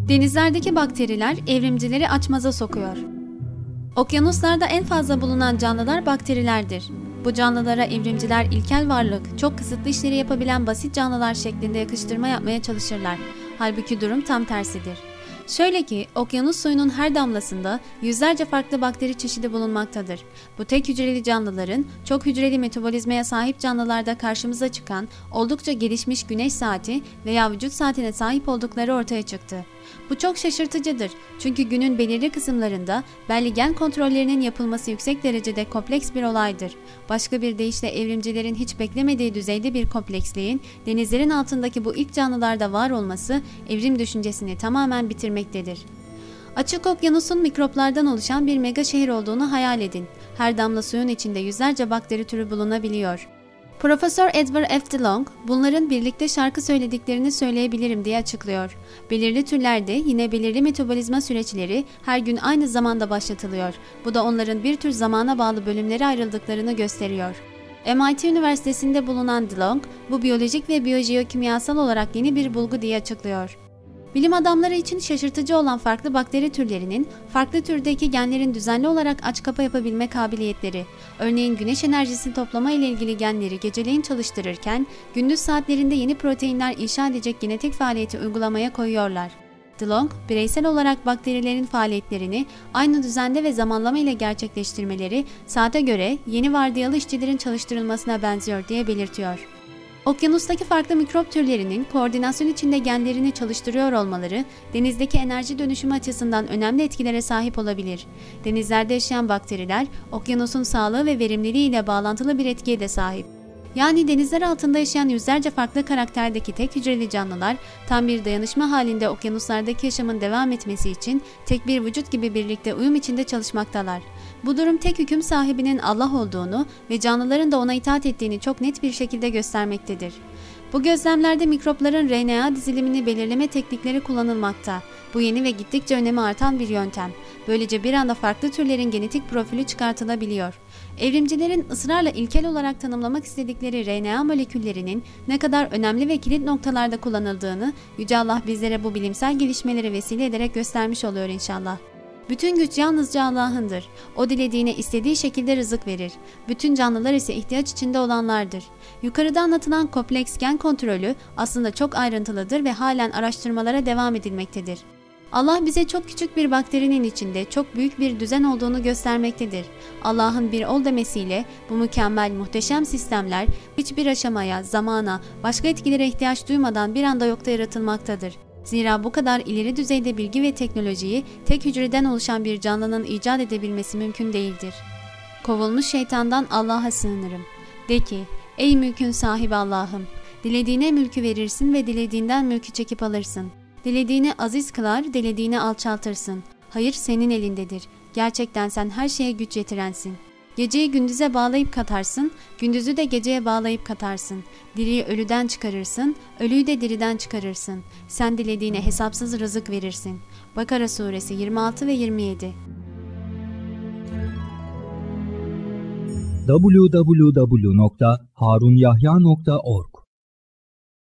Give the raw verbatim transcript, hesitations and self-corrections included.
Denizlerdeki bakteriler evrimcileri açmaza sokuyor. Okyanuslarda en fazla bulunan canlılar bakterilerdir. Bu canlılara evrimciler ilkel varlık, çok kısıtlı işleri yapabilen basit canlılar şeklinde yakıştırma yapmaya çalışırlar. Halbuki durum tam tersidir. Şöyle ki, okyanus suyunun her damlasında yüzlerce farklı bakteri çeşidi bulunmaktadır. Bu tek hücreli canlıların çok hücreli metabolizmaya sahip canlılarda karşımıza çıkan oldukça gelişmiş güneş saati veya vücut saatine sahip oldukları ortaya çıktı. Bu çok şaşırtıcıdır çünkü günün belirli kısımlarında belli gen kontrollerinin yapılması yüksek derecede kompleks bir olaydır. Başka bir deyişle evrimcilerin hiç beklemediği düzeyde bir kompleksliğin denizlerin altındaki bu ilk canlılarda var olması evrim düşüncesini tamamen bitirmektedir. Açık okyanusun mikroplardan oluşan bir mega şehir olduğunu hayal edin. Her damla suyun içinde yüzlerce bakteri türü bulunabiliyor. Profesör Edward F. DeLong, bunların birlikte şarkı söylediklerini söyleyebilirim diye açıklıyor. Belirli türlerde yine belirli metabolizma süreçleri her gün aynı zamanda başlatılıyor. Bu da onların bir tür zamana bağlı bölümlere ayrıldıklarını gösteriyor. M I T Üniversitesi'nde bulunan DeLong, bu biyolojik ve biyojiyokimyasal olarak yeni bir bulgu diye açıklıyor. Bilim adamları için şaşırtıcı olan farklı bakteri türlerinin, farklı türdeki genlerin düzenli olarak aç kapa yapabilme kabiliyetleri, örneğin güneş enerjisi toplama ile ilgili genleri geceleyin çalıştırırken, gündüz saatlerinde yeni proteinler inşa edecek genetik faaliyeti uygulamaya koyuyorlar. DeLong, bireysel olarak bakterilerin faaliyetlerini aynı düzende ve zamanlama ile gerçekleştirmeleri, saate göre yeni vardiyalı işçilerin çalıştırılmasına benziyor diye belirtiyor. Okyanustaki farklı mikrop türlerinin koordinasyon içinde genlerini çalıştırıyor olmaları, denizdeki enerji dönüşümü açısından önemli etkilere sahip olabilir. Denizlerde yaşayan bakteriler, okyanusun sağlığı ve verimliliği ile bağlantılı bir etkiye de sahip. Yani denizler altında yaşayan yüzlerce farklı karakterdeki tek hücreli canlılar, tam bir dayanışma halinde okyanuslardaki yaşamın devam etmesi için tek bir vücut gibi birlikte uyum içinde çalışmaktalar. Bu durum tek hüküm sahibinin Allah olduğunu ve canlıların da ona itaat ettiğini çok net bir şekilde göstermektedir. Bu gözlemlerde mikropların R N A dizilimini belirleme teknikleri kullanılmakta. Bu yeni ve gittikçe önemi artan bir yöntem. Böylece bir anda farklı türlerin genetik profili çıkartılabiliyor. Evrimcilerin ısrarla ilkel olarak tanımlamak istedikleri R N A moleküllerinin ne kadar önemli ve kilit noktalarda kullanıldığını Yüce Allah bizlere bu bilimsel gelişmeleri vesile ederek göstermiş oluyor inşallah. Bütün güç yalnızca Allah'ındır. O dilediğine istediği şekilde rızık verir. Bütün canlılar ise ihtiyaç içinde olanlardır. Yukarıda anlatılan kompleks gen kontrolü aslında çok ayrıntılıdır ve halen araştırmalara devam edilmektedir. Allah bize çok küçük bir bakterinin içinde çok büyük bir düzen olduğunu göstermektedir. Allah'ın bir ol demesiyle bu mükemmel, muhteşem sistemler hiçbir aşamaya, zamana, başka etkilere ihtiyaç duymadan bir anda yokta yaratılmaktadır. Zira bu kadar ileri düzeyde bilgi ve teknolojiyi tek hücreden oluşan bir canlının icat edebilmesi mümkün değildir. Kovulmuş şeytandan Allah'a sığınırım. De ki, ey mülkün sahibi Allah'ım, dilediğine mülkü verirsin ve dilediğinden mülkü çekip alırsın. Dilediğini aziz kılar, dilediğini alçaltırsın. Hayır senin elindedir. Gerçekten sen her şeye güç yetirensin. Geceyi gündüze bağlayıp katarsın, gündüzü de geceye bağlayıp katarsın. Diriyi ölüden çıkarırsın, ölüyü de diriden çıkarırsın. Sen dilediğine hesapsız rızık verirsin. Bakara suresi yirmi altı ve yirmi yedi. double-u double-u double-u nokta harunyahya nokta org